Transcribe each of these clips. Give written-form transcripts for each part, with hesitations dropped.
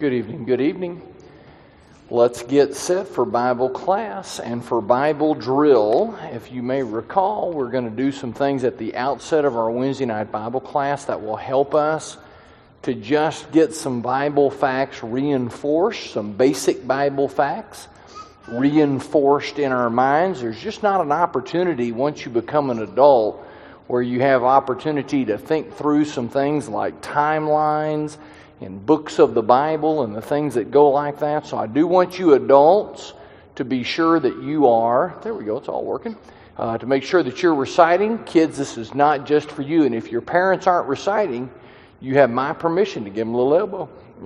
Good evening, good evening. Let's get set for Bible class and for Bible drill. If you may recall, we're going to do some things at the outset of our Wednesday night Bible class that will help us to just get some Bible facts reinforced, some basic Bible facts reinforced in our minds. There's just not an opportunity once you become an adult where you have opportunity to think through some things like timelines and books of the Bible and the things that go like that. So I do want you adults to be sure that you are, there we go, it's all working, to make sure that you're reciting. Kids, this is not just for you. And if your parents aren't reciting, you have my permission to give them a little elbow.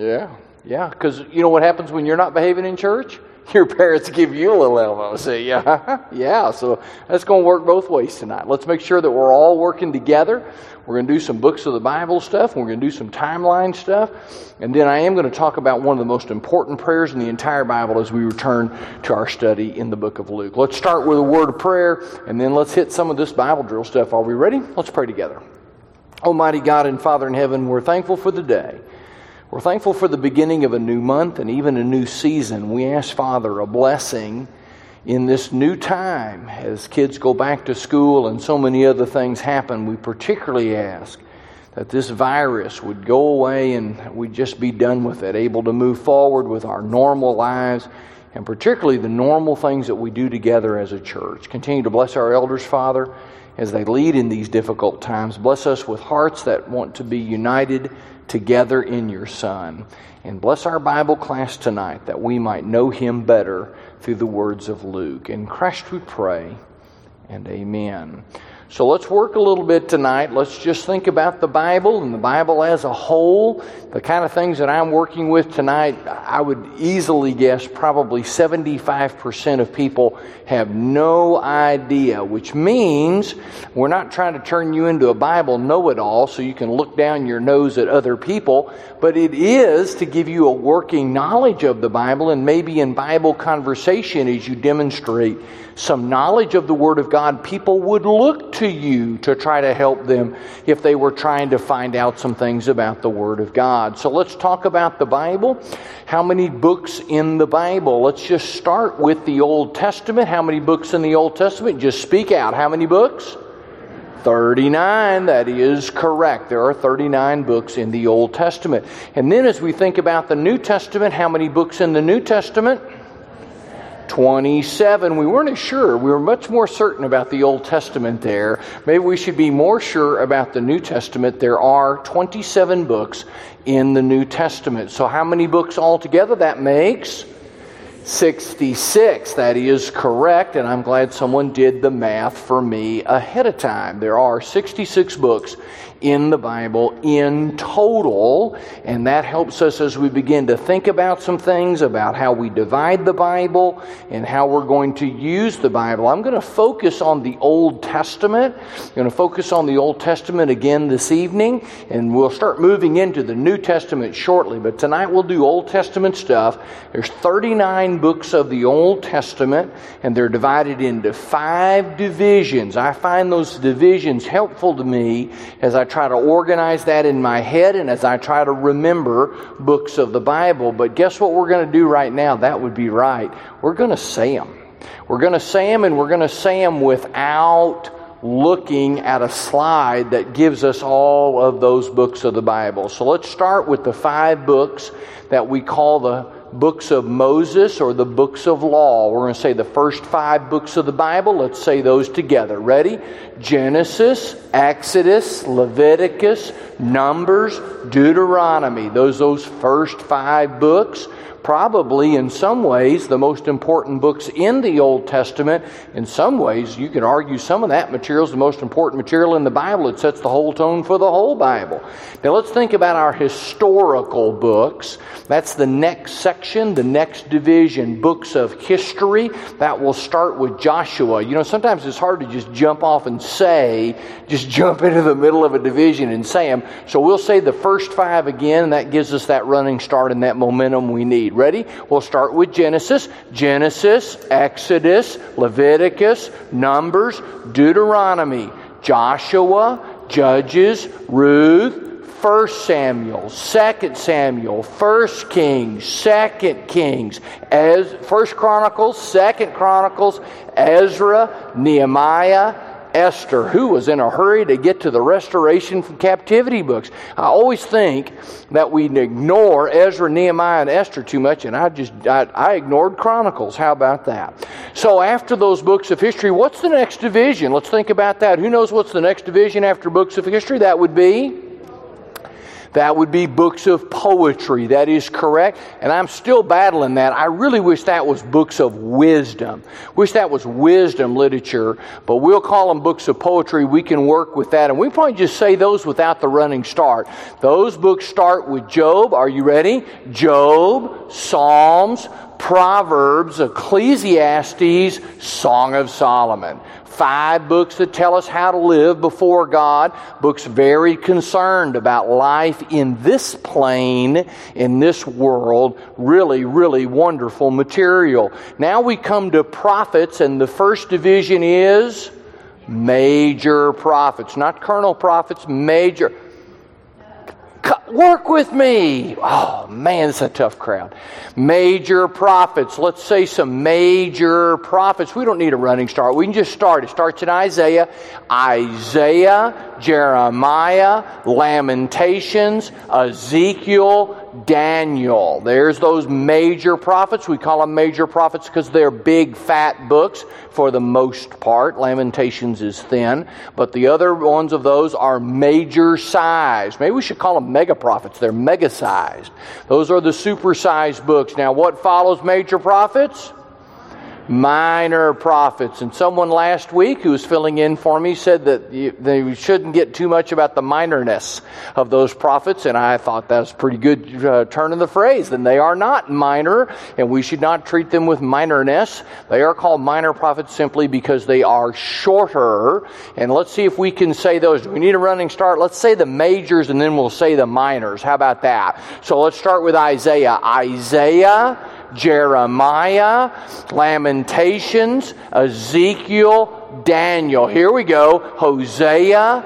Yeah, because you know what happens when you're not behaving in church? Your parents give you a little elbow. See, yeah, so that's going to work both ways tonight. Let's make sure that we're all working together. We're going to do some books of the Bible stuff, and we're going to do some timeline stuff. And then I am going to talk about one of the most important prayers in the entire Bible as we return to our study in the book of Luke. Let's start with a word of prayer, and then let's hit some of this Bible drill stuff. Are we ready? Let's pray together. Almighty God and Father in heaven, we're thankful for the day. We're thankful for the beginning of a new month and even a new season. We ask, Father, a blessing in this new time as kids go back to school and so many other things happen. We particularly ask that this virus would go away and we'd just be done with it, able to move forward with our normal lives and particularly the normal things that we do together as a church. Continue to bless our elders, Father, as they lead in these difficult times. Bless us with hearts that want to be united together in your Son. And bless our Bible class tonight that we might know Him better through the words of Luke. In Christ we pray, and amen. So let's work a little bit tonight. Let's just think about the Bible and the Bible as a whole. The kind of things that I'm working with tonight, I would easily guess probably 75% of people have no idea, which means we're not trying to turn you into a Bible know-it-all so you can look down your nose at other people, but it is to give you a working knowledge of the Bible, and maybe in Bible conversation as you demonstrate some knowledge of the Word of God, people would look to you to try to help them if they were trying to find out some things about the Word of God. So let's talk about the Bible. How many books in the Bible? Let's just start with the Old Testament. How many books in the Old Testament? Just speak out. How many books? 39. That is correct. There are 39 books in the Old Testament. And then as we think about the New Testament, how many books in the New Testament? 27. We weren't as sure. We were much more certain about the Old Testament there. Maybe we should be more sure about the New Testament. There are 27 books in the New Testament. So how many books altogether? That makes 66. That is correct, and I'm glad someone did the math for me ahead of time. There are 66 books in the Bible in total, and that helps us as we begin to think about some things about how we divide the Bible and how we're going to use the Bible. I'm going to focus on the Old Testament. I'm going to focus on the Old Testament again this evening, and we'll start moving into the New Testament shortly, but tonight we'll do Old Testament stuff. There's 39 books of the Old Testament, and they're divided into 5 divisions. I find those divisions helpful to me as I try to organize that in my head and as I try to remember books of the Bible. But guess what we're going to do right now? That would be right. We're going to say them. We're going to say them, and we're going to say them without looking at a slide that gives us all of those books of the Bible. So let's start with the 5 books that we call the books of Moses or the books of law. We're going to say the first 5 books of the Bible. Let's say those together. Ready? Genesis, Exodus, Leviticus, Numbers, Deuteronomy. Those first 5 books. Probably in some ways the most important books in the Old Testament. In some ways you could argue some of that material is the most important material in the Bible. It sets the whole tone for the whole Bible. Now let's think about our historical books. That's the next section, the next division, books of history. That will start with Joshua. You know, sometimes it's hard to just jump off and just jump into the middle of a division and say them. So we'll say the first 5 again, and that gives us that running start and that momentum we need. Ready? We'll start with Genesis. Genesis, Exodus, Leviticus, Numbers, Deuteronomy, Joshua, Judges, Ruth, 1 Samuel, 2 Samuel, 1 Kings, 2 Kings, 1 Chronicles, 2 Chronicles, Ezra, Nehemiah, Esther, who was in a hurry to get to the restoration from captivity books. I always think that we ignore Ezra, Nehemiah, and Esther too much, and I ignored Chronicles. How about that? So after those books of history, what's the next division? Let's think about that. Who knows what's the next division after books of history? That would be books of poetry. That is correct. And I'm still battling that. I really wish that was books of wisdom. Wish that was wisdom literature. But we'll call them books of poetry. We can work with that. And we probably just say those without the running start. Those books start with Job. Are you ready? Job, Psalms, Proverbs, Ecclesiastes, Song of Solomon. 5 books that tell us how to live before God. Books very concerned about life in this plane, in this world. Really, really wonderful material. Now we come to prophets, and the first division is major prophets. Not colonel prophets, major. Work with me. Oh, man, it's a tough crowd. Major prophets. Let's say some major prophets. We don't need a running start. We can just start. It starts in Isaiah. Isaiah, Jeremiah, Lamentations, Ezekiel, Daniel. There's those major prophets. We call them major prophets because they're big, fat books for the most part. Lamentations is thin. But the other ones of those are major size. Maybe we should call them mega prophets. They're mega sized. Those are the super-sized books. Now, what follows major prophets? Minor prophets. And someone last week who was filling in for me said that they shouldn't get too much about the minorness of those prophets, and I thought that was a pretty good turn of the phrase. Then they are not minor, and we should not treat them with minorness. They are called minor prophets simply because they are shorter. And let's see if we can say those. Do we need a running start? Let's say the majors, and then we'll say the minors. How about that? So let's start with Isaiah. Isaiah, Jeremiah, Lamentations, Ezekiel, Daniel. Here we go. Hosea,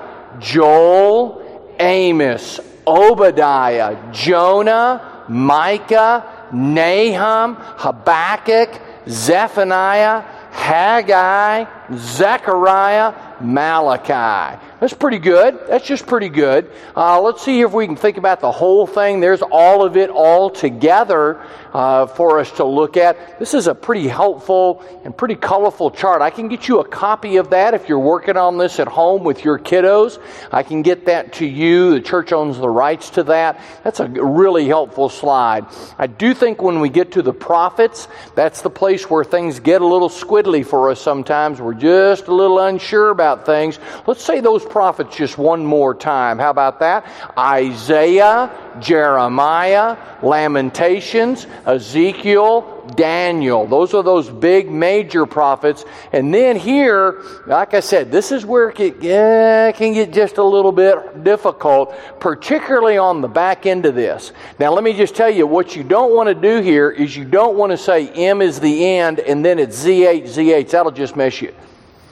Joel, Amos, Obadiah, Jonah, Micah, Nahum, Habakkuk, Zephaniah, Haggai, Zechariah, Malachi. That's pretty good. That's just pretty good. Let's see if we can think about the whole thing. There's all of it all together for us to look at. This is a pretty helpful and pretty colorful chart. I can get you a copy of that if you're working on this at home with your kiddos. I can get that to you. The church owns the rights to that. That's a really helpful slide. I do think when we get to the prophets, that's the place where things get a little squiddly for us sometimes. We're just a little unsure about things. Let's say those prophets just one more time. How about that? Isaiah, Jeremiah, Lamentations, Ezekiel, Daniel. Those are those big major prophets. And then here, like I said, this is where it can get just a little bit difficult, particularly on the back end of this. Now let me just tell you, what you don't want to do here is you don't want to say M is the end and then it's ZH, ZH. That'll just mess you.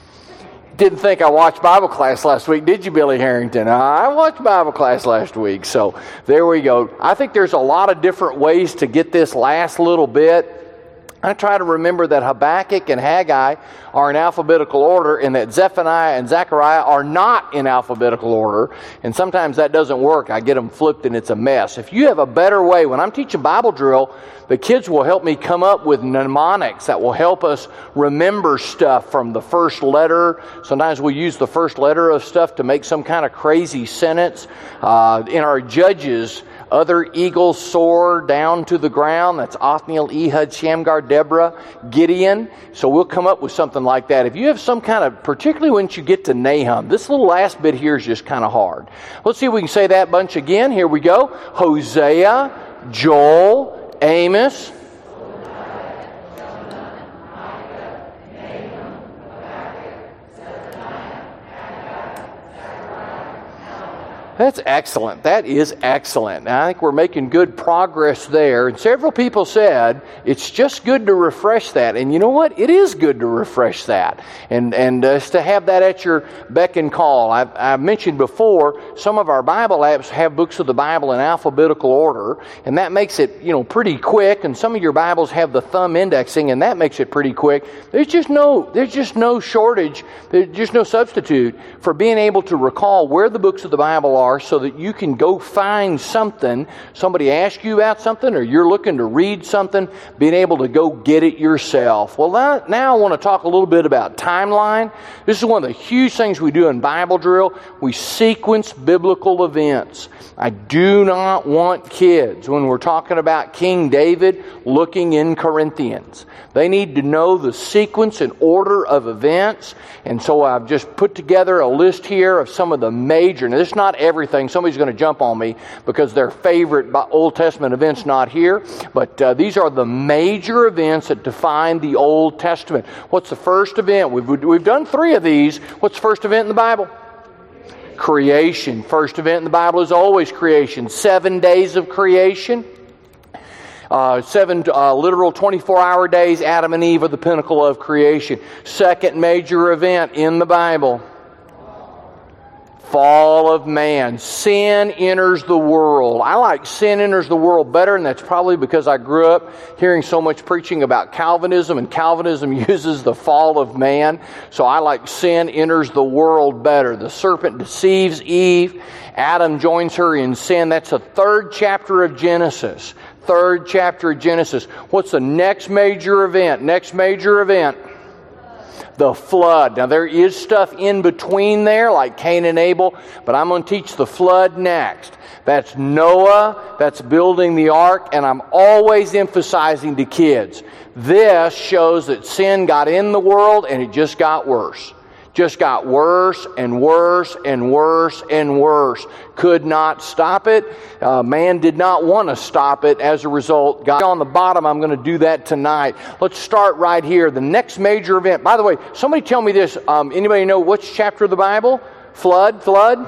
Didn't think I watched Bible class last week, did you, Billy Harrington? I watched Bible class last week, so there we go. I think there's a lot of different ways to get this last little bit. I try to remember that Habakkuk and Haggai are in alphabetical order and that Zephaniah and Zechariah are not in alphabetical order. And sometimes that doesn't work. I get them flipped and it's a mess. If you have a better way, when I'm teaching Bible drill, the kids will help me come up with mnemonics that will help us remember stuff from the first letter. Sometimes we use the first letter of stuff to make some kind of crazy sentence. In our Judges, other eagles soar down to the ground. That's Othniel, Ehud, Shamgar, Deborah, Gideon. So we'll come up with something like that. If you have some kind of, particularly once you get to Nahum, this little last bit here is just kind of hard. Let's see if we can say that bunch again. Here we go. Hosea, Joel, Amos, That's excellent. That is excellent. I think we're making good progress there. And several people said it's just good to refresh that. And you know what? It is good to refresh that. And just to have that at your beck and call. I've mentioned before, some of our Bible apps have books of the Bible in alphabetical order. And that makes it, pretty quick. And some of your Bibles have the thumb indexing, and that makes it pretty quick. There's just no shortage. There's just no substitute for being able to recall where the books of the Bible are, so that you can go find something, somebody asks you about something, or you're looking to read something, being able to go get it yourself. Well, now I want to talk a little bit about timeline. This is one of the huge things we do in Bible drill. We sequence biblical events. I do not want kids, when we're talking about King David, looking in Corinthians. They need to know the sequence and order of events. And so I've just put together a list here of some of the major. Now, this is not everything. Somebody's going to jump on me because their favorite Old Testament event's not here. But these are the major events that define the Old Testament. What's the first event? We've done 3 of these. What's the first event in the Bible? Creation. First event in the Bible is always creation. 7 days of creation. 7 literal 24-hour days. Adam and Eve are the pinnacle of creation. Second major event in the Bible. Fall of man. Sin enters the world. I like sin enters the world better, and that's probably because I grew up hearing so much preaching about Calvinism, and Calvinism uses the fall of man. So I like sin enters the world better. The serpent deceives Eve. Adam joins her in sin. That's the 3rd chapter of Genesis. 3rd chapter of Genesis. What's the next major event? Next major event. The flood. Now there is stuff in between there, like Cain and Abel, but I'm going to teach the flood next. That's Noah, that's building the ark, and I'm always emphasizing to kids, this shows that sin got in the world and it just got worse. Just got worse and worse and worse and worse. Could not stop it. Man did not want to stop it. As a result, God on the bottom, I'm going to do that tonight. Let's start right here. The next major event. By the way, somebody tell me this. Anybody know which chapter of the Bible? Flood?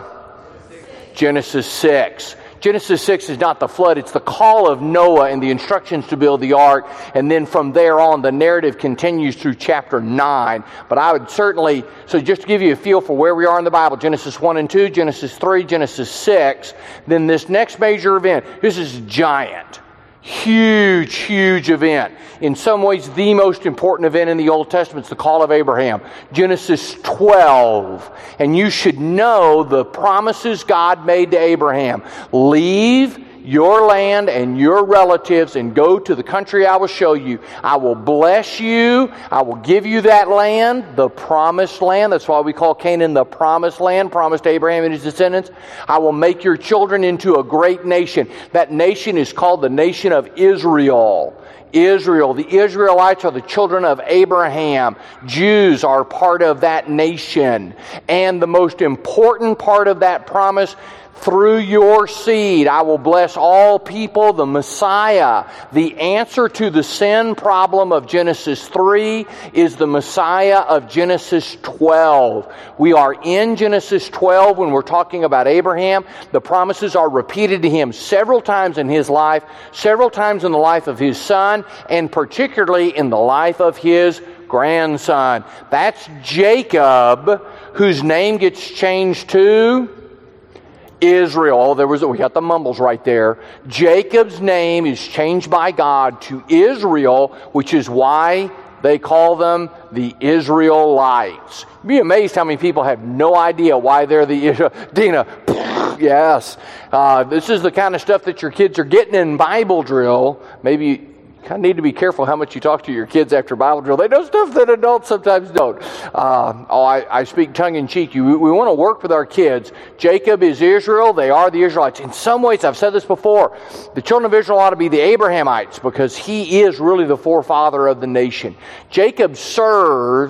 Genesis 6. Genesis 6 is not the flood, it's the call of Noah and the instructions to build the ark. And then from there on, the narrative continues through chapter 9. But I would certainly, so just to give you a feel for where we are in the Bible, Genesis 1 and 2, Genesis 3, Genesis 6. Then this next major event, this is giant. Huge, huge event. In some ways, the most important event in the Old Testament is the call of Abraham. Genesis 12. And you should know the promises God made to Abraham. Leave your land and your relatives and go to the country I will show you. I will bless you. I will give you that land, the promised land. That's why we call Canaan the promised land, promised to Abraham and his descendants. I will make your children into a great nation. That nation is called the nation of Israel. Israel. The Israelites are the children of Abraham. Jews are part of that nation. And the most important part of that promise, through your seed, I will bless all people, the Messiah. The answer to the sin problem of Genesis 3 is the Messiah of Genesis 12. We are in Genesis 12 when we're talking about Abraham. The promises are repeated to him several times in his life, several times in the life of his son, and particularly in the life of his grandson. That's Jacob, whose name gets changed to Israel. We got the mumbles right there. Jacob's name is changed by God to Israel, which is why they call them the Israelites. You'd be amazed how many people have no idea why they're the Israelites. Dina, yes. This is the kind of stuff that your kids are getting in Bible drill. Maybe kind of need to be careful how much you talk to your kids after Bible drill. They know stuff that adults sometimes don't. I speak tongue-in-cheek. We want to work with our kids. Jacob is Israel. They are the Israelites. In some ways, I've said this before, the children of Israel ought to be the Abrahamites because he is really the forefather of the nation. Jacob serves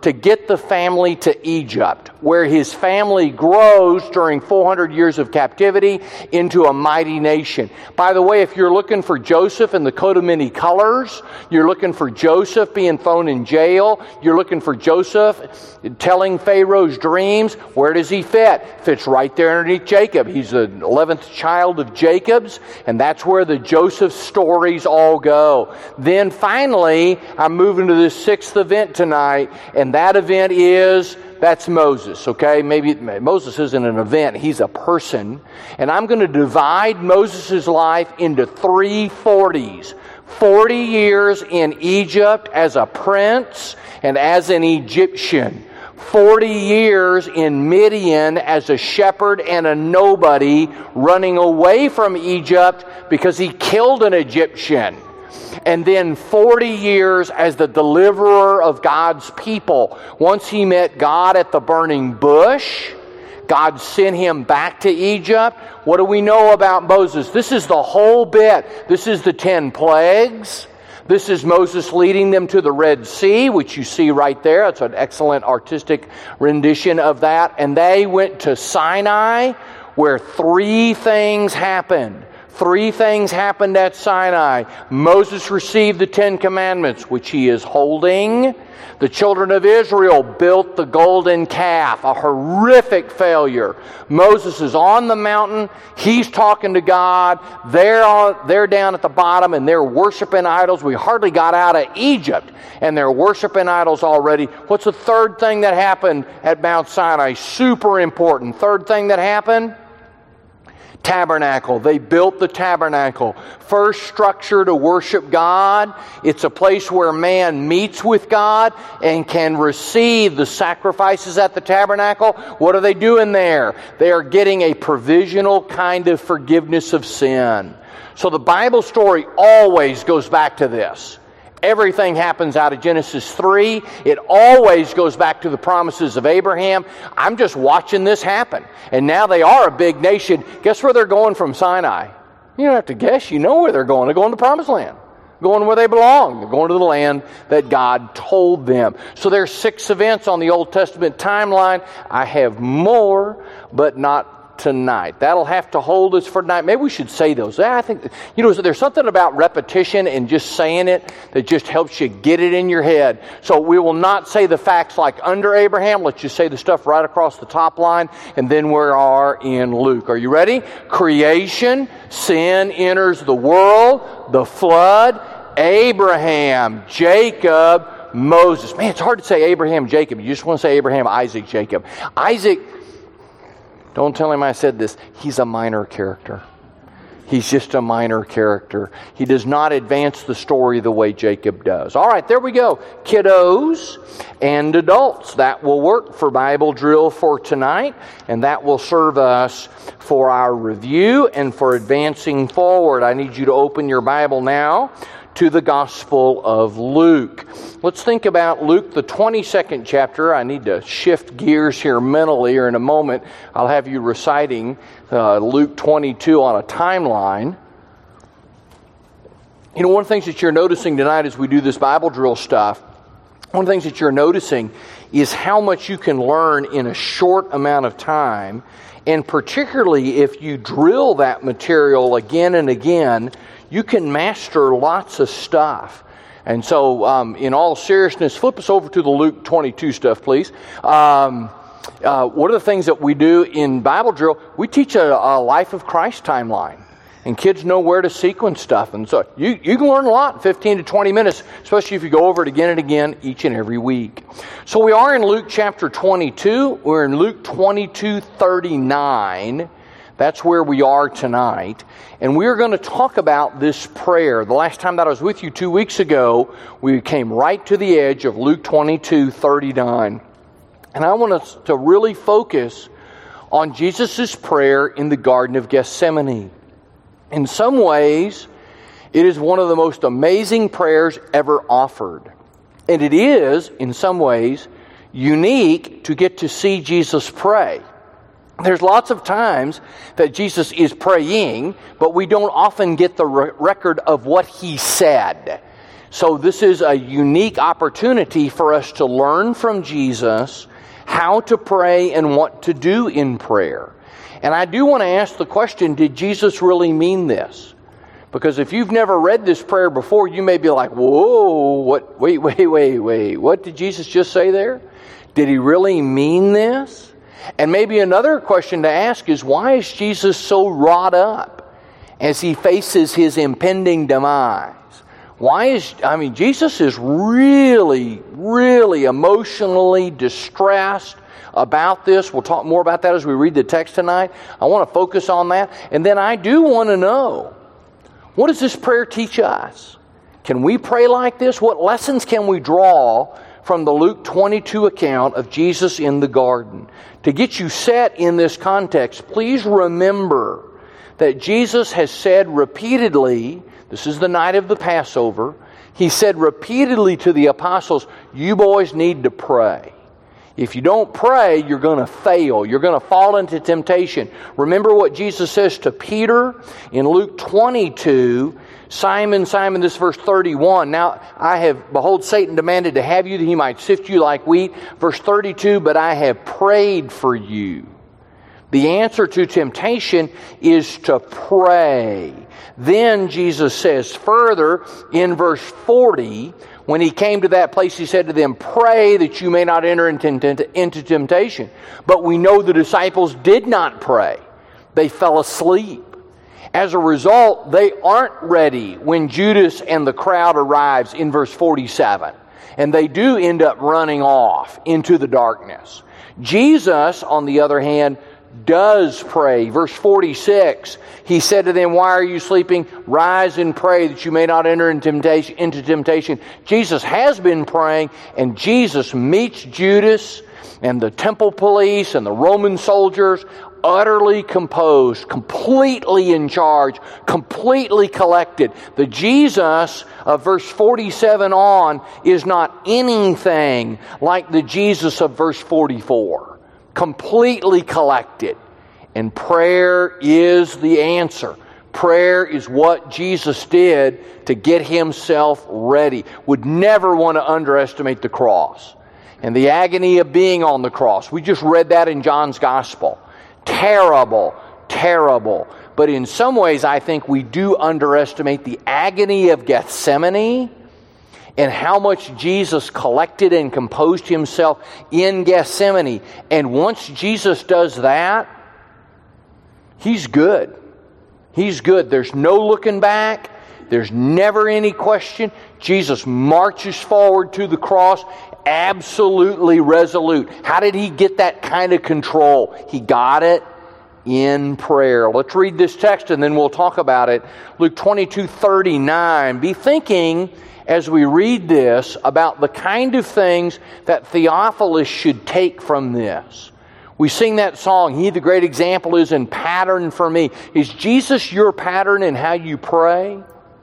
to get the family to Egypt, where his family grows during 400 years of captivity into a mighty nation. By the way, if you're looking for Joseph in the coat of many colors, you're looking for Joseph being thrown in jail, you're looking for Joseph telling Pharaoh's dreams, where does he fit? Fits right there underneath Jacob. He's the 11th child of Jacob's, and that's where the Joseph stories all go. Then finally, I'm moving to this sixth event tonight, and that event that's Moses, okay? Maybe Moses isn't an event, he's a person. And I'm going to divide Moses' life into 3 40s. 40 years in Egypt as a prince and as an Egyptian. 40 years in Midian as a shepherd and a nobody, running away from Egypt because he killed an Egyptian. And then 40 years as the deliverer of God's people. Once he met God at the burning bush, God sent him back to Egypt. What do we know about Moses? This is the whole bit. This is the 10 plagues. This is Moses leading them to the Red Sea, which you see right there. It's an excellent artistic rendition of that. And they went to Sinai, where 3 things happened. 3 things happened at Sinai. Moses received the 10 commandments, which he is holding. The children of Israel built the golden calf, a horrific failure. Moses is on the mountain. He's talking to God. They're down at the bottom, and they're worshiping idols. We hardly got out of Egypt, and they're worshiping idols already. What's the third thing that happened at Mount Sinai? Super important. Third thing that happened? Tabernacle. They built the tabernacle. First structure to worship God. It's a place where man meets with God and can receive the sacrifices at the tabernacle. What are they doing there? They are getting a provisional kind of forgiveness of sin. So the Bible story always goes back to this. Everything happens out of Genesis 3. It always goes back to the promises of Abraham. I'm just watching this happen. And now they are a big nation. Guess where they're going from Sinai? You don't have to guess. You know where they're going. They're going to the Promised Land. Going where they belong. They're going to the land that God told them. So there's 6 events on the Old Testament timeline. I have more, but not tonight. That'll have to hold us for tonight. Maybe we should say those. I think, there's something about repetition and just saying it that just helps you get it in your head. So we will not say the facts like under Abraham. Let's just say the stuff right across the top line, and then we are in Luke. Are you ready? Creation, sin enters the world, the flood, Abraham, Jacob, Moses. Man, it's hard to say Abraham, Jacob. You just want to say Abraham, Isaac, Jacob. Isaac, don't tell him I said this. He's a minor character. He's just a minor character. He does not advance the story the way Jacob does. All right, there we go. Kiddos and adults. That will work for Bible drill for tonight, and that will serve us for our review and for advancing forward. I need you to open your Bible now to the Gospel of Luke. Let's think about Luke, the 22nd chapter. I need to shift gears here mentally, or in a moment I'll have you reciting Luke 22 on a timeline. One of the things that you're noticing tonight as we do this Bible drill stuff, one of the things that you're noticing is how much you can learn in a short amount of time, and particularly if you drill that material again and again, you can master lots of stuff. And so, in all seriousness, flip us over to the Luke 22 stuff, please. One of the things that we do in Bible drill, we teach a Life of Christ timeline. And kids know where to sequence stuff. And so you can learn a lot in 15 to 20 minutes, especially if you go over it again and again each and every week. So we are in Luke chapter 22. We're in Luke 22:39. That's where we are tonight. And we're going to talk about this prayer. The last time that I was with you 2 weeks ago, we came right to the edge of Luke 22:39. And I want us to really focus on Jesus' prayer in the Garden of Gethsemane. In some ways, it is one of the most amazing prayers ever offered. And it is, in some ways, unique to get to see Jesus pray. There's lots of times that Jesus is praying, but we don't often get the record of what he said. So this is a unique opportunity for us to learn from Jesus how to pray and what to do in prayer. And I do want to ask the question, did Jesus really mean this? Because if you've never read this prayer before, you may be like, whoa, wait, what did Jesus just say there? Did he really mean this? And maybe another question to ask is, why is Jesus so wrought up as he faces his impending demise? Jesus is really, really emotionally distressed about this. We'll talk more about that as we read the text tonight. I want to focus on that. And then I do want to know, what does this prayer teach us? Can we pray like this? What lessons can we draw from the Luke 22 account of Jesus in the garden? To get you set in this context, please remember that Jesus has said repeatedly, this is the night of the Passover, he said repeatedly to the apostles, you boys need to pray. If you don't pray, you're going to fail. You're going to fall into temptation. Remember what Jesus says to Peter in Luke 22, Simon, Simon, this is verse 31. Now, behold, Satan demanded to have you that he might sift you like wheat. Verse 32, but I have prayed for you. The answer to temptation is to pray. Then Jesus says further in verse 40, when he came to that place, he said to them, pray that you may not enter into temptation. But we know the disciples did not pray. They fell asleep. As a result, they aren't ready when Judas and the crowd arrives in verse 47. And they do end up running off into the darkness. Jesus, on the other hand, does pray. Verse 46, he said to them, why are you sleeping? Rise and pray that you may not enter into temptation. Jesus has been praying, and Jesus meets Judas and the temple police and the Roman soldiers utterly composed, completely in charge, completely collected. The Jesus of verse 47 on is not anything like the Jesus of verse 44. Completely collected. And prayer is the answer. Prayer is what Jesus did to get himself ready. Would never want to underestimate the cross and the agony of being on the cross. We just read that in John's Gospel. Terrible, terrible. But in some ways, I think we do underestimate the agony of Gethsemane and how much Jesus collected and composed himself in Gethsemane. And once Jesus does that, he's good. He's good. There's no looking back. There's never any question. Jesus marches forward to the cross, absolutely resolute. How did he get that kind of control? He got it in prayer. Let's read this text and then we'll talk about it. Luke 22:39. Be thinking as we read this about the kind of things that Theophilus should take from this. We sing that song, He the great example is and pattern for me. Is Jesus your pattern in how you pray?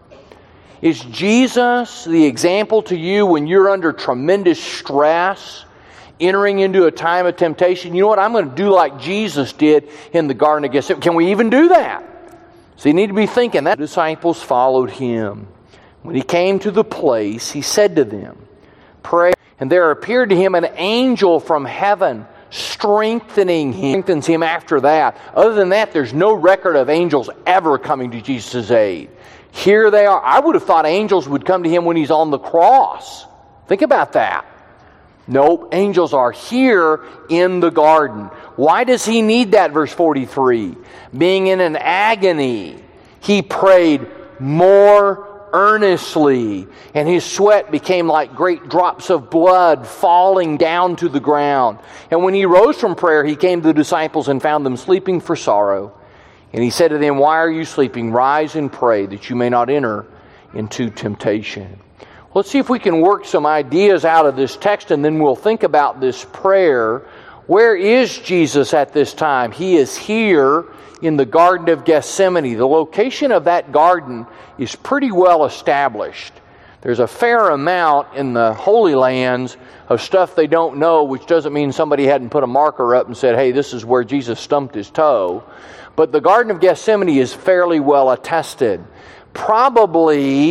Is Jesus the example to you when you're under tremendous stress, entering into a time of temptation? You know what? I'm going to do like Jesus did in the Garden of Gethsemane. Can we even do that? So you need to be thinking that. The disciples followed him. When he came to the place, he said to them, pray. And there appeared to him an angel from heaven, strengthening him. Strengthens him after that. Other than that, there's no record of angels ever coming to Jesus' aid. Here they are. I would have thought angels would come to him when he's on the cross. Think about that. Nope, angels are here in the garden. Why does he need that? Verse 43. Being in an agony, he prayed more earnestly, and his sweat became like great drops of blood falling down to the ground. And when he rose from prayer, he came to the disciples and found them sleeping for sorrow. And he said to them, why are you sleeping? Rise and pray that you may not enter into temptation. Let's see if we can work some ideas out of this text, and then we'll think about this prayer. Where is Jesus at this time? He is here in the Garden of Gethsemane. The location of that garden is pretty well established. There's a fair amount in the Holy Lands of stuff they don't know, which doesn't mean somebody hadn't put a marker up and said, hey, this is where Jesus stumped his toe. But the Garden of Gethsemane is fairly well attested. Probably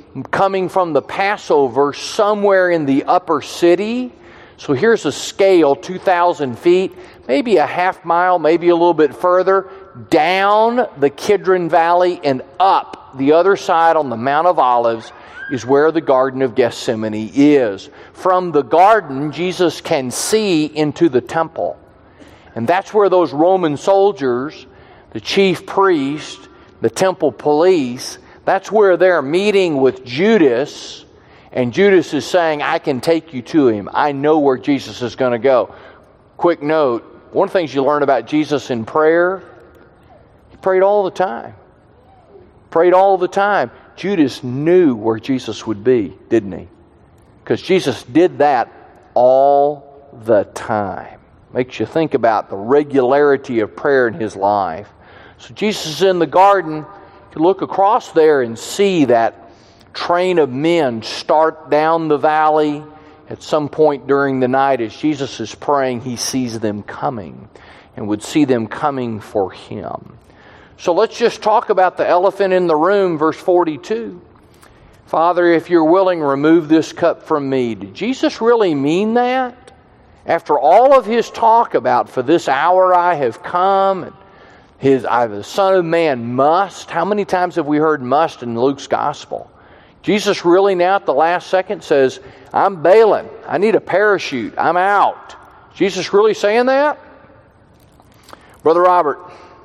coming from the Passover somewhere in the upper city. So here's a scale, 2,000 feet, maybe a half mile, maybe a little bit further, down the Kidron Valley and up the other side on the Mount of Olives is where the Garden of Gethsemane is. From the garden, Jesus can see into the temple. And that's where those Roman soldiers, the chief priest, the temple police, that's where they're meeting with Judas. And Judas is saying, I can take you to him. I know where Jesus is going to go. Quick note, one of the things you learn about Jesus in prayer, he prayed all the time. Prayed all the time. Judas knew where Jesus would be, didn't he? Because Jesus did that all the time. Makes you think about the regularity of prayer in his life. So Jesus is in the garden. You can look across there and see that train of men start down the valley. At some point during the night, as Jesus is praying, he sees them coming and would see them coming for him. So let's just talk about the elephant in the room, verse 42. Father, if you're willing, remove this cup from me. Did Jesus really mean that? After all of his talk about, for this hour I have come, and the Son of Man must. How many times have we heard must in Luke's gospel? Jesus really now at the last second says, I'm bailing. I need a parachute. I'm out. Jesus really saying that? Brother Robert.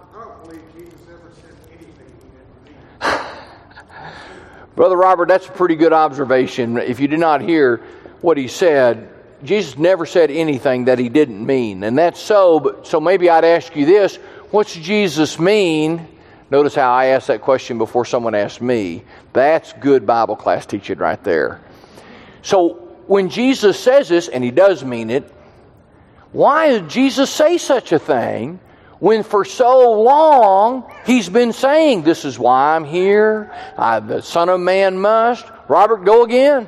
Brother Robert, that's a pretty good observation. If you did not hear what he said, Jesus never said anything that he didn't mean. And that's so, but so maybe I'd ask you this. What's Jesus mean? Notice how I asked that question before someone asked me. That's good Bible class teaching right there. So when Jesus says this, and he does mean it, why did Jesus say such a thing when for so long he's been saying, this is why I'm here, the Son of Man must? Robert, go again.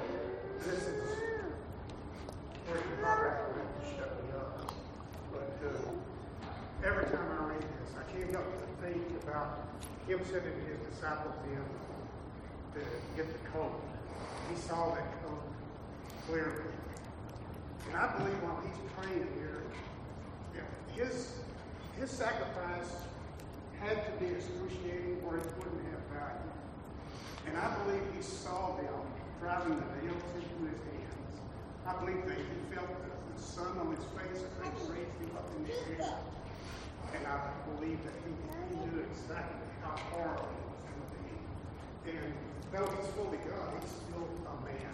Every time I read this, I can't help but think about him sending his disciples in to get the colt. He saw that colt clearly. And I believe while he's praying here, his sacrifice had to be excruciating or it wouldn't have value. And I believe he saw them driving the nails into his hands. I believe that he felt the sun on his face as they raised him up in the air. And I believe that he knew exactly how horrible it was going to be. And though he's fully God, he's still a man.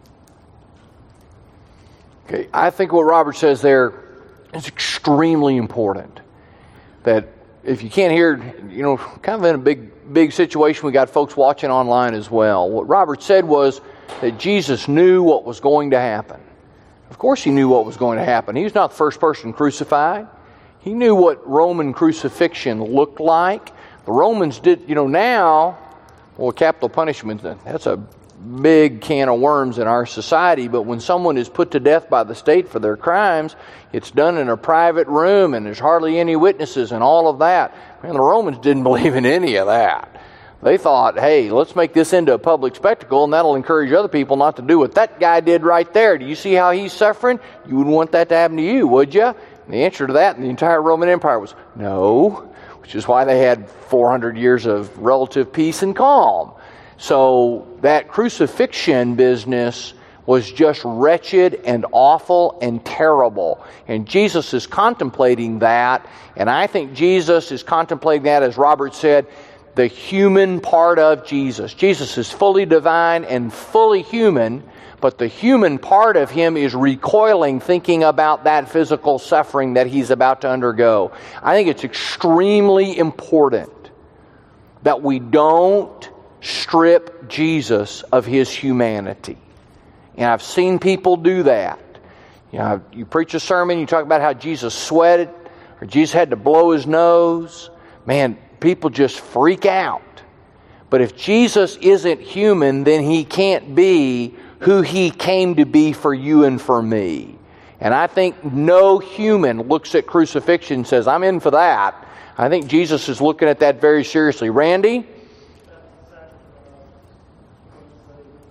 Okay, I think what Robert says there is extremely important. That if you can't hear, kind of in a big situation, we got folks watching online as well. What Robert said was that Jesus knew what was going to happen. Of course he knew what was going to happen. He was not the first person crucified. He knew what Roman crucifixion looked like. The Romans did, now, capital punishment, that's a big can of worms in our society, but when someone is put to death by the state for their crimes, it's done in a private room and there's hardly any witnesses and all of that. Man, the Romans didn't believe in any of that. They thought, hey, let's make this into a public spectacle and that'll encourage other people not to do what that guy did right there. Do you see how he's suffering? You wouldn't want that to happen to you, would you? And the answer to that in the entire Roman Empire was no, which is why they had 400 years of relative peace and calm. So that crucifixion business was just wretched and awful and terrible. And Jesus is contemplating that. And I think Jesus is contemplating that, as Robert said, the human part of Jesus. Jesus is fully divine and fully human, but the human part of him is recoiling, thinking about that physical suffering that he's about to undergo. I think it's extremely important that we don't strip Jesus of his humanity. And I've seen people do that. You preach a sermon, you talk about how Jesus sweated, or Jesus had to blow his nose. Man, people just freak out. But if Jesus isn't human, then he can't be who he came to be for you and for me. And I think no human looks at crucifixion and says, I'm in for that. I think Jesus is looking at that very seriously. Randy?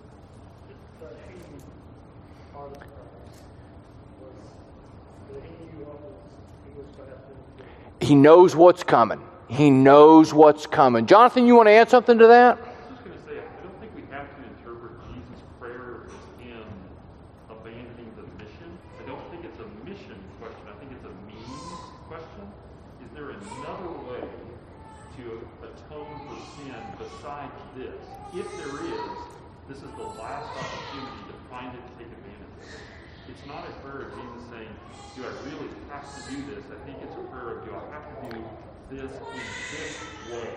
heart of Christ was that he knew what he was going to have to do. He knows what's coming. He knows what's coming. Jonathan, you want to add something to that? I was just going to say, I don't think we have to interpret Jesus' prayer as him abandoning the mission. I don't think it's a mission question. I think it's a means question. Is there another way to atone for sin besides this? If there is, this is the last opportunity to find it and take advantage of it. It's not a prayer of Jesus saying, do I really have to do this? I think it's a prayer of, do I have to do this in this way?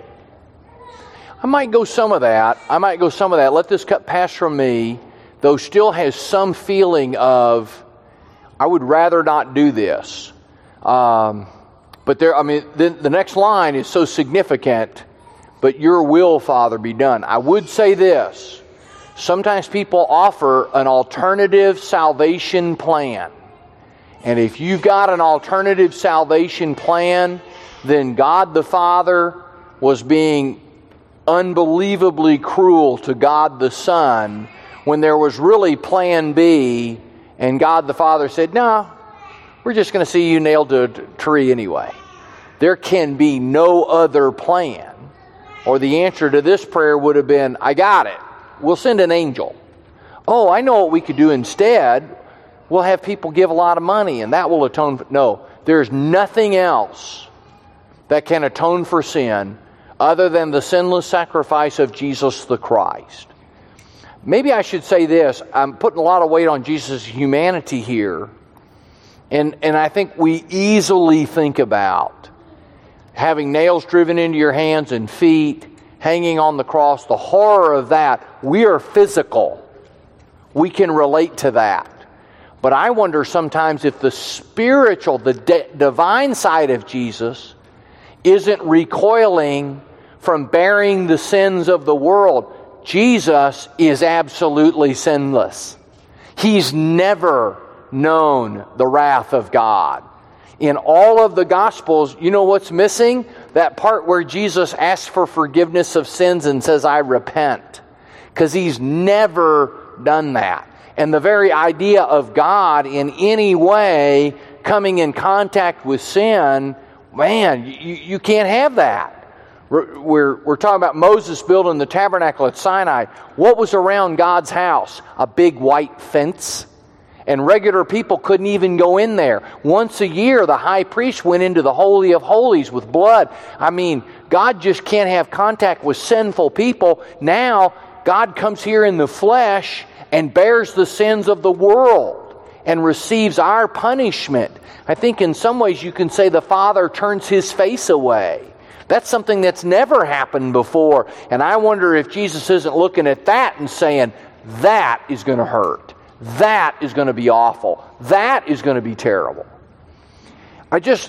I might go some of that. Let this cut pass from me, though still has some feeling of, I would rather not do this. But the next line is so significant, but your will, Father, be done. I would say this. Sometimes people offer an alternative salvation plan. And if you've got an alternative salvation plan, then God the Father was being unbelievably cruel to God the Son when there was really plan B, and God the Father said, no, we're just going to see you nailed to a tree anyway. There can be no other plan. Or the answer to this prayer would have been, I got it. We'll send an angel. Oh, I know what we could do instead. We'll have people give a lot of money, and that will atone for... No, there's nothing else that can atone for sin other than the sinless sacrifice of Jesus the Christ. Maybe I should say this. I'm putting a lot of weight on Jesus' humanity here. And I think we easily think about having nails driven into your hands and feet, hanging on the cross, the horror of that. We are physical. We can relate to that. But I wonder sometimes if the spiritual, the divine side of Jesus isn't recoiling from bearing the sins of the world. Jesus is absolutely sinless. He's never known the wrath of God. In all of the Gospels, you know what's missing? That part where Jesus asks for forgiveness of sins and says, I repent. Because He's never done that. And the very idea of God in any way coming in contact with sin, man, you can't have that. We're talking about Moses building the tabernacle at Sinai. What was around God's house? A big white fence. And regular people couldn't even go in there. Once a year, the high priest went into the Holy of Holies with blood. I mean, God just can't have contact with sinful people. Now, God comes here in the flesh and bears the sins of the world and receives our punishment. I think in some ways you can say the Father turns His face away. That's something that's never happened before. And I wonder if Jesus isn't looking at that and saying, that is going to hurt. That is going to be awful. That is going to be terrible. I just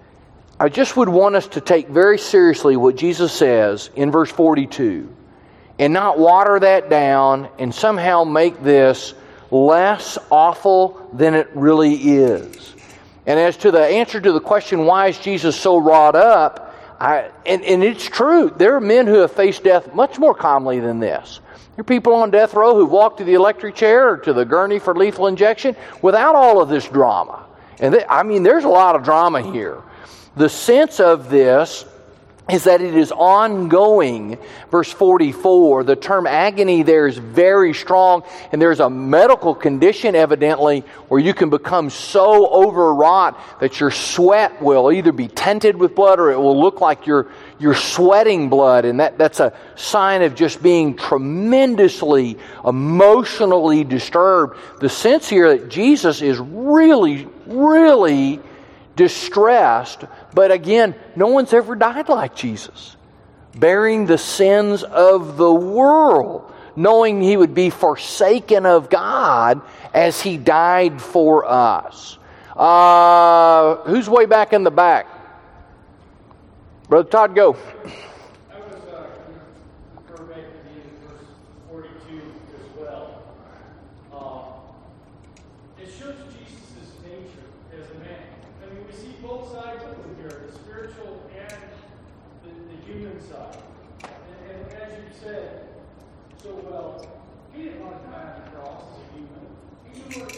would want us to take very seriously what Jesus says in verse 42 and not water that down and somehow make this less awful than it really is. And as to the answer to the question, why is Jesus so wrought up? And it's true. There are men who have faced death much more calmly than this. There are people on death row who've walked to the electric chair or to the gurney for lethal injection without all of this drama. And there's a lot of drama here. The sense of this is that it is ongoing. Verse 44, the term agony there is very strong, and there's a medical condition evidently where you can become so overwrought that your sweat will either be tinted with blood or it will look like you're sweating blood, and that's a sign of just being tremendously emotionally disturbed. The sense here that Jesus is really, really distressed, but again, no one's ever died like Jesus, bearing the sins of the world, knowing He would be forsaken of God as He died for us. Who's way back in the back? Brother Todd, go. I was going to refer back to the end of verse 42 as well. It shows Jesus' nature as a man. I mean, we see both sides of him here, the spiritual and the human side. And as you said so well, He didn't want to die on the cross as a human. He he was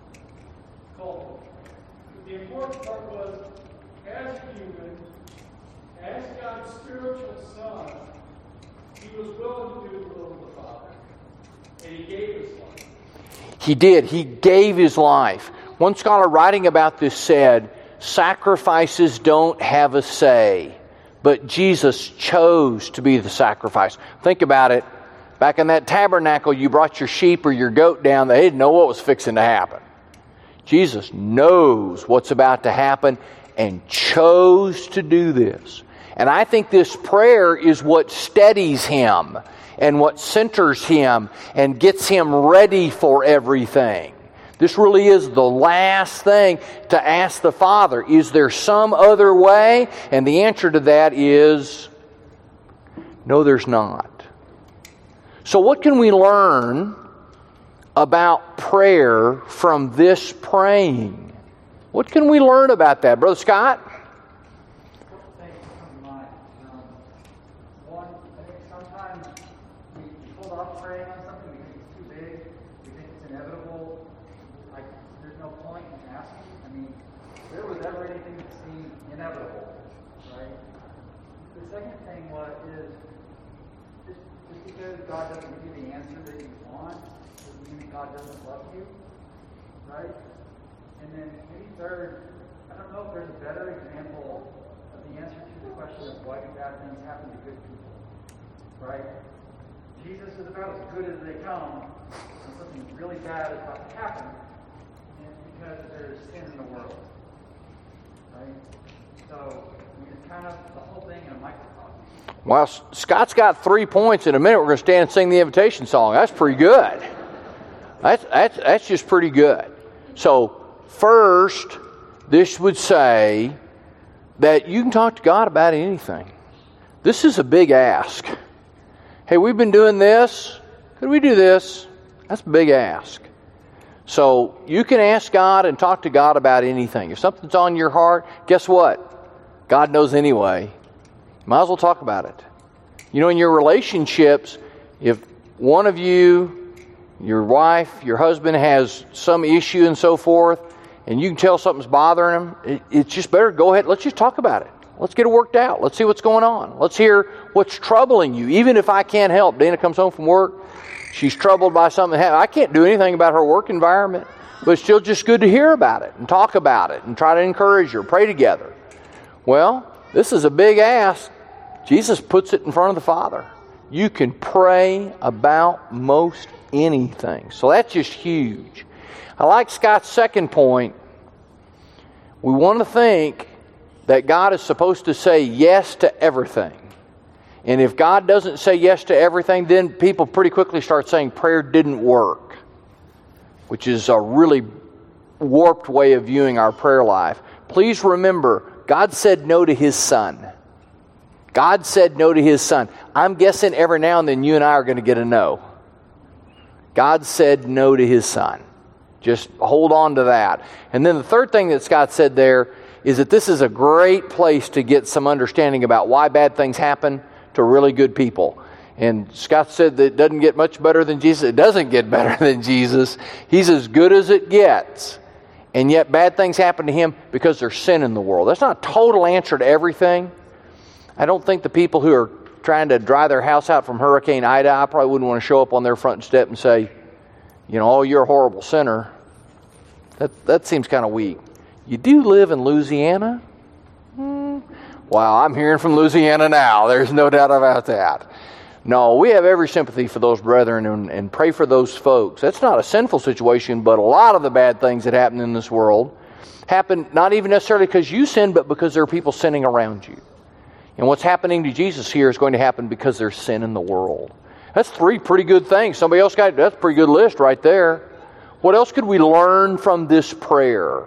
called. The important part was, as human, as God's spiritual son, he was willing to do the will of the Father. And he gave his life. He did. He gave his life. One scholar writing about this said, sacrifices don't have a say, but Jesus chose to be the sacrifice. Think about it. Back in that tabernacle, you brought your sheep or your goat down. They didn't know what was fixing to happen. Jesus knows what's about to happen and chose to do this. And I think this prayer is what steadies him and what centers him and gets him ready for everything. This really is the last thing to ask the Father. Is there some other way? And the answer to that is, no, there's not. So what can we learn about prayer from this praying? What can we learn about that? Brother Scott? Things come to mind. One, I think sometimes we hold off praying on something because it's too big. We think it's inevitable. Like, there's no point in asking. I mean, if there was ever anything that seemed inevitable, right? The second thing is just because God doesn't give you the answer that you want, doesn't mean that God doesn't love you, right? And then maybe third, I don't know if there's a better example of the answer to the question of why do bad things happen to good people, right? Jesus is about as good as they come, and something really bad is about to happen, and it's because there's sin in the world, right? So, I mean, it's kind of the whole thing in a microcosm. Well, Scott's got 3 points. In a minute, we're going to stand and sing the invitation song. That's pretty good. That's just pretty good. So, first, this would say that you can talk to God about anything. This is a big ask. Hey, we've been doing this. Could we do this? That's a big ask. So, you can ask God and talk to God about anything. If something's on your heart, guess what? God knows anyway. Might as well talk about it. You know, in your relationships, if one of you, your wife, your husband has some issue and so forth, and you can tell something's bothering them, it's just better go ahead. Let's just talk about it. Let's get it worked out. Let's see what's going on. Let's hear what's troubling you. Even if I can't help. Dana comes home from work. She's troubled by something. I can't do anything about her work environment, but it's still just good to hear about it and talk about it and try to encourage her, pray together. Well, this is a big ask. Jesus puts it in front of the Father. You can pray about most anything. So that's just huge. I like Scott's second point. We want to think that God is supposed to say yes to everything. And if God doesn't say yes to everything, then people pretty quickly start saying prayer didn't work, which is a really warped way of viewing our prayer life. Please remember, God said no to His Son. God said no to His Son. I'm guessing every now and then you and I are going to get a no. God said no to His Son. Just hold on to that. And then the third thing that Scott said there is that this is a great place to get some understanding about why bad things happen to really good people. And Scott said that it doesn't get much better than Jesus. It doesn't get better than Jesus. He's as good as it gets. And yet bad things happen to Him because there's sin in the world. That's not a total answer to everything. I don't think the people who are trying to dry their house out from Hurricane Ida, I probably wouldn't want to show up on their front step and say, you know, oh, you're a horrible sinner. That seems kind of weak. You do live in Louisiana? Wow, I'm hearing from Louisiana now. There's no doubt about that. No, we have every sympathy for those brethren and pray for those folks. That's not a sinful situation, but a lot of the bad things that happen in this world happen not even necessarily because you sin, but because there are people sinning around you. And what's happening to Jesus here is going to happen because there's sin in the world. That's 3 pretty good things. Somebody else that's a pretty good list right there. What else could we learn from this prayer?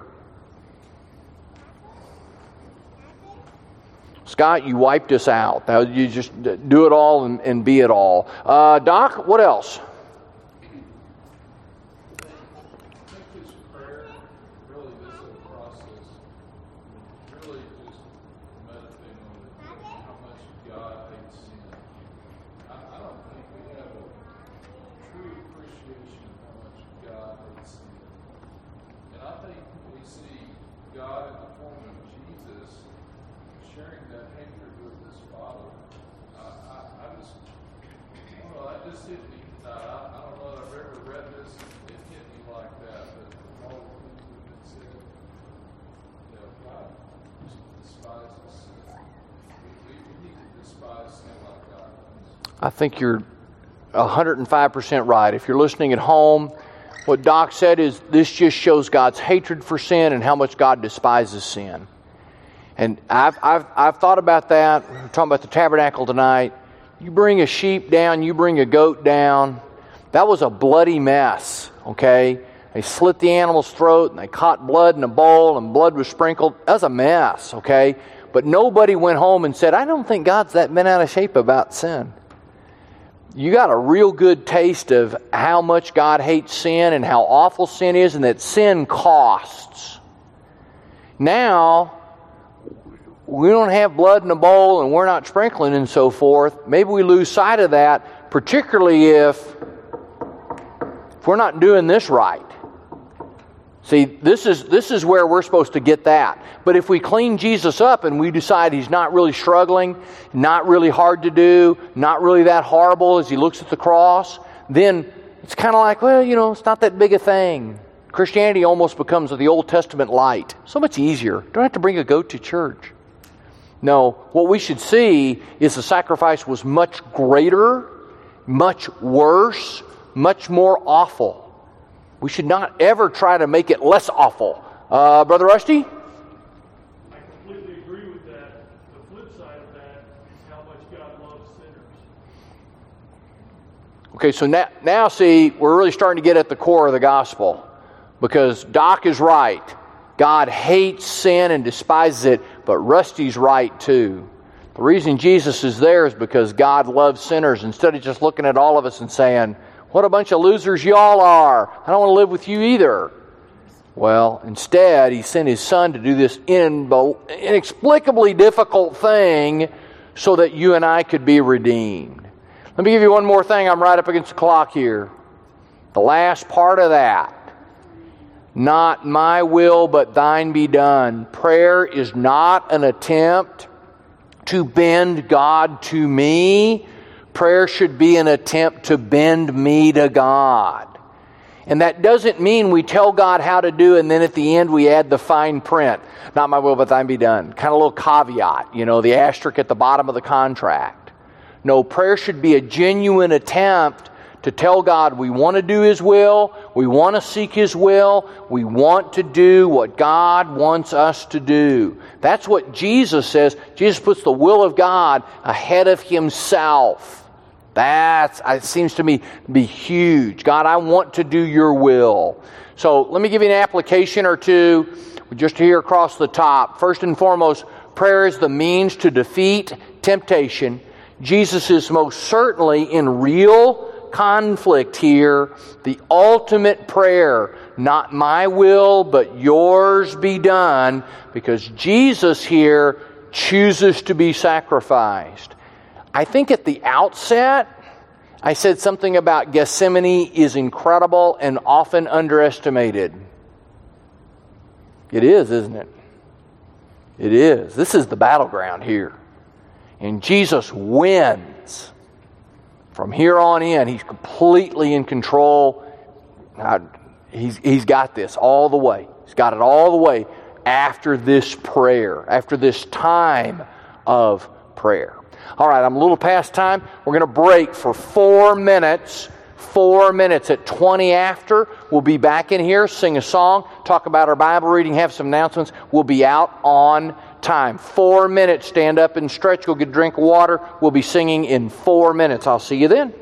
Scott, you wiped us out. Now you just do it all and be it all. Doc, what else? God hates sin. God in the form of Jesus, sharing that hatred with his Father. That just hit me tonight. I don't know that I've ever read this and it hit me like that, but all the things that have been said, God despises sin. We need to despise sin like God does. I think you're 105% right. If you're listening at home, what Doc said is this just shows God's hatred for sin and how much God despises sin. And I've thought about that. We're talking about the tabernacle tonight. You bring a sheep down, you bring a goat down. That was a bloody mess, okay? They slit the animal's throat and they caught blood in a bowl and blood was sprinkled. That was a mess, okay? But nobody went home and said, I don't think God's that bent out of shape about sin. You got a real good taste of how much God hates sin and how awful sin is and that sin costs. Now, we don't have blood in a bowl and we're not sprinkling and so forth. Maybe we lose sight of that, particularly if we're not doing this right. See, this is where we're supposed to get that. But if we clean Jesus up and we decide he's not really struggling, not really hard to do, not really that horrible as he looks at the cross, then it's kind of like, well, it's not that big a thing. Christianity almost becomes the Old Testament light. So much easier. Don't have to bring a goat to church. No, what we should see is the sacrifice was much greater, much worse, much more awful. We should not ever try to make it less awful. Brother Rusty? I completely agree with that. The flip side of that is how much God loves sinners. Okay, so now see, we're really starting to get at the core of the gospel. Because Doc is right. God hates sin and despises it, but Rusty's right too. The reason Jesus is there is because God loves sinners instead of just looking at all of us and saying, what a bunch of losers y'all are. I don't want to live with you either. Well, instead, he sent his son to do this inexplicably difficult thing so that you and I could be redeemed. Let me give you one more thing. I'm right up against the clock here. The last part of that. Not my will, but thine be done. Prayer is not an attempt to bend God to me. Prayer should be an attempt to bend me to God. And that doesn't mean we tell God how to do and then at the end we add the fine print. Not my will, but thine be done. Kind of a little caveat, the asterisk at the bottom of the contract. No, prayer should be a genuine attempt to tell God we want to do His will, we want to seek His will, we want to do what God wants us to do. That's what Jesus says. Jesus puts the will of God ahead of Himself. It seems to me to be huge. God, I want to do your will. So let me give you an application or two just here across the top. First and foremost, prayer is the means to defeat temptation. Jesus is most certainly in real conflict here. The ultimate prayer, not my will, but yours be done, because Jesus here chooses to be sacrificed. I think at the outset, I said something about Gethsemane is incredible and often underestimated. It is, isn't it? It is. This is the battleground here. And Jesus wins. From here on in, He's completely in control. He's got this all the way. He's got it all the way after this prayer, after this time of prayer. All right, I'm a little past time. We're going to break for 4 minutes. 4 minutes. At 20 after, we'll be back in here, sing a song, talk about our Bible reading, have some announcements. We'll be out on time. 4 minutes. Stand up and stretch. Go get a drink of water. We'll be singing in 4 minutes. I'll see you then.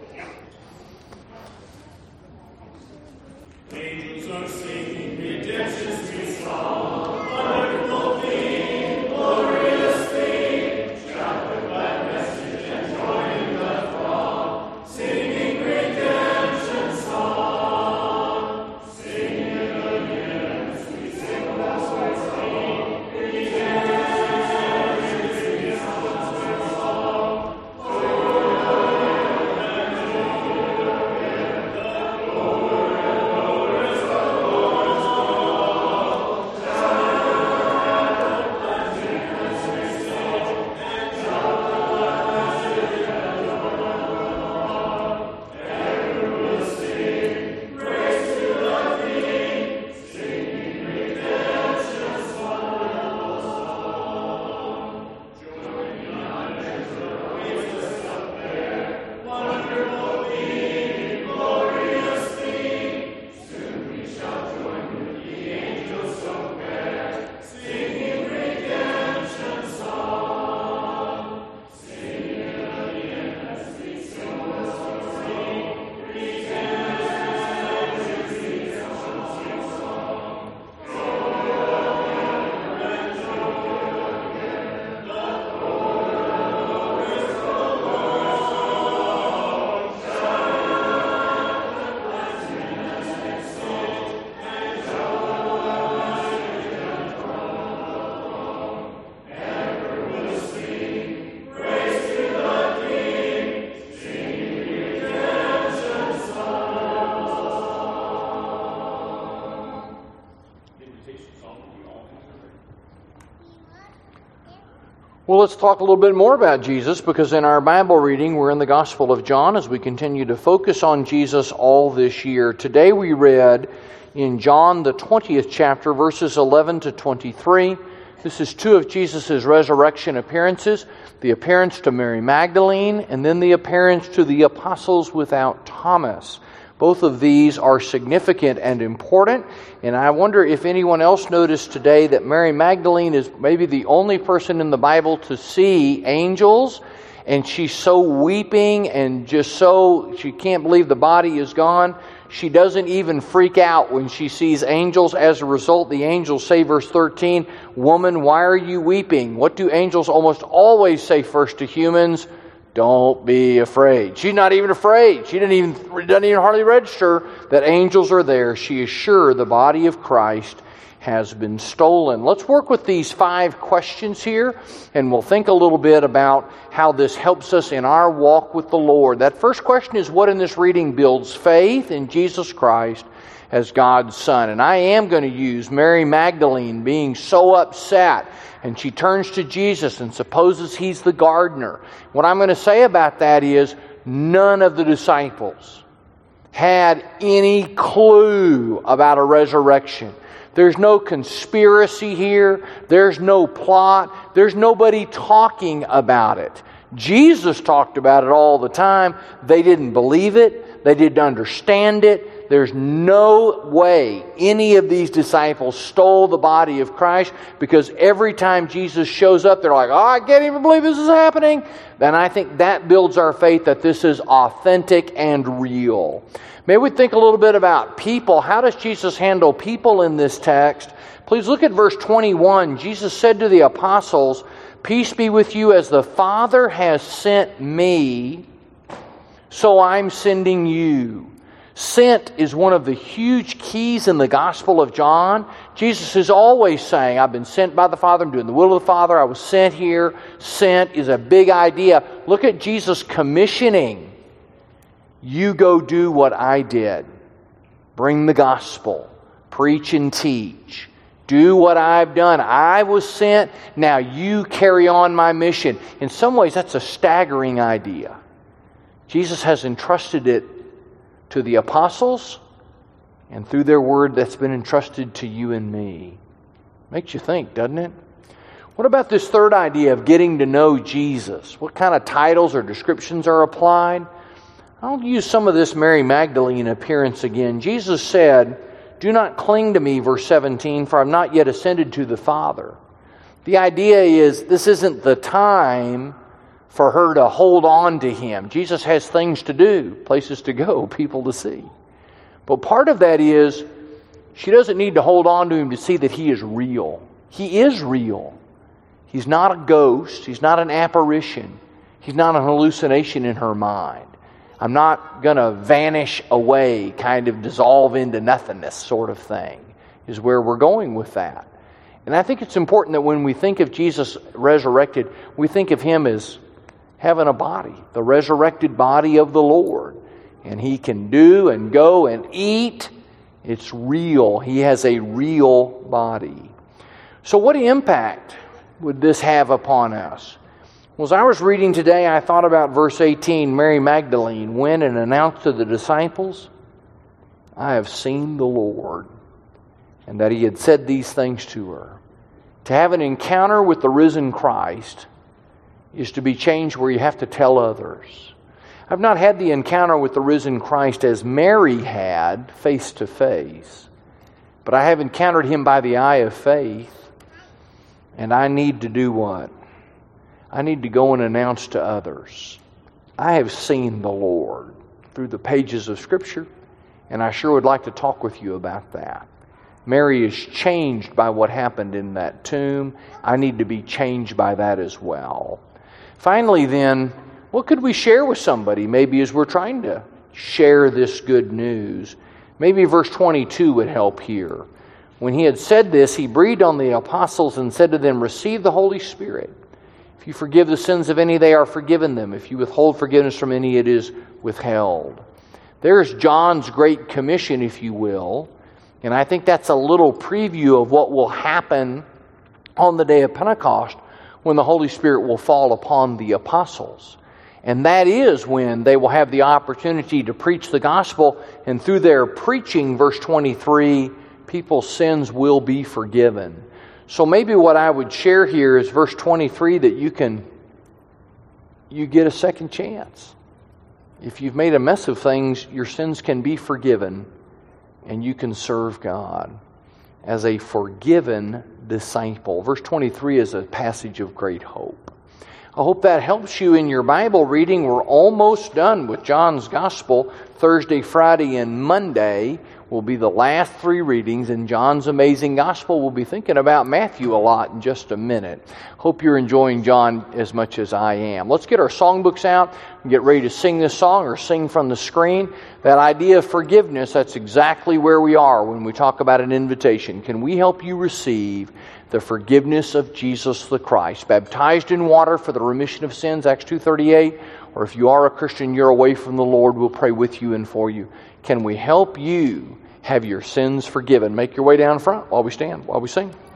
Well, let's talk a little bit more about Jesus, because in our Bible reading, we're in the Gospel of John as we continue to focus on Jesus all this year. Today we read in John, the 20th chapter, verses 11 to 23. This is two of Jesus' resurrection appearances, the appearance to Mary Magdalene and then the appearance to the apostles without Thomas. Both of these are significant and important, and I wonder if anyone else noticed today that Mary Magdalene is maybe the only person in the Bible to see angels, and she's so weeping and just so, she can't believe the body is gone. She doesn't even freak out when she sees angels. As a result, the angels say, verse 13, "Woman, why are you weeping?" What do angels almost always say first to humans? Don't be afraid. She's not even afraid. She doesn't even hardly register that angels are there. She is sure the body of Christ has been stolen. Let's work with these 5 questions here, and we'll think a little bit about how this helps us in our walk with the Lord. That first question is, what in this reading builds faith in Jesus Christ as God's Son? And I am going to use Mary Magdalene being so upset, and she turns to Jesus and supposes he's the gardener. What I'm going to say about that is, none of the disciples had any clue about a resurrection. There's no conspiracy here. There's no plot. There's nobody talking about it. Jesus talked about it all the time. They didn't believe it. They didn't understand it. There's no way any of these disciples stole the body of Christ, because every time Jesus shows up, they're like, "Oh, I can't even believe this is happening." Then I think that builds our faith that this is authentic and real. May we think a little bit about people. How does Jesus handle people in this text? Please look at verse 21. Jesus said to the apostles, "Peace be with you, as the Father has sent me, so I'm sending you." Sent is one of the huge keys in the Gospel of John. Jesus is always saying, "I've been sent by the Father. I'm doing the will of the Father. I was sent here." Sent is a big idea. Look at Jesus commissioning. You go do what I did. Bring the gospel. Preach and teach. Do what I've done. I was sent. Now you carry on my mission. In some ways, that's a staggering idea. Jesus has entrusted it to the apostles, and through their word, that's been entrusted to you and me. Makes you think, doesn't it? What about this third idea of getting to know Jesus? What kind of titles or descriptions are applied? I'll use some of this Mary Magdalene appearance again. Jesus said, "Do not cling to me," verse 17, "for I'm not yet ascended to the Father." The idea is this isn't the time for her to hold on to him. Jesus has things to do, places to go, people to see. But part of that is she doesn't need to hold on to him to see that he is real. He is real. He's not a ghost. He's not an apparition. He's not an hallucination in her mind. I'm not going to vanish away, kind of dissolve into nothingness sort of thing, is where we're going with that. And I think it's important that when we think of Jesus resurrected, we think of him as having a body, the resurrected body of the Lord. And he can do and go and eat. It's real. He has a real body. So what impact would this have upon us? Well, as I was reading today, I thought about verse 18. Mary Magdalene went and announced to the disciples, "I have seen the Lord," and that he had said these things to her. To have an encounter with the risen Christ is to be changed where you have to tell others. I've not had the encounter with the risen Christ as Mary had, face to face, but I have encountered him by the eye of faith, and I need to do what? I need to go and announce to others, I have seen the Lord through the pages of Scripture, and I sure would like to talk with you about that. Mary is changed by what happened in that tomb. I need to be changed by that as well. Finally, then, what could we share with somebody maybe as we're trying to share this good news? Maybe verse 22 would help here. When he had said this, he breathed on the apostles and said to them, "Receive the Holy Spirit. If you forgive the sins of any, they are forgiven them. If you withhold forgiveness from any, it is withheld." There's John's great commission, if you will. And I think that's a little preview of what will happen on the day of Pentecost, when the Holy Spirit will fall upon the apostles. And that is when they will have the opportunity to preach the gospel, and through their preaching, verse 23, people's sins will be forgiven. So maybe what I would share here is verse 23, that you get a second chance. If you've made a mess of things, your sins can be forgiven, and you can serve God as a forgiven disciple. Verse 23 is a passage of great hope. I hope that helps you in your Bible reading. We're almost done with John's Gospel. Thursday, Friday, and Monday will be the last 3 readings in John's amazing Gospel. We'll be thinking about Matthew a lot in just a minute. Hope you're enjoying John as much as I am. Let's get our songbooks out and get ready to sing this song or sing from the screen. That idea of forgiveness, that's exactly where we are when we talk about an invitation. Can we help you receive the forgiveness of Jesus the Christ? Baptized in water for the remission of sins, Acts 2:38. Or if you are a Christian, you're away from the Lord, we'll pray with you and for you. Can we help you have your sins forgiven? Make your way down front while we stand, while we sing.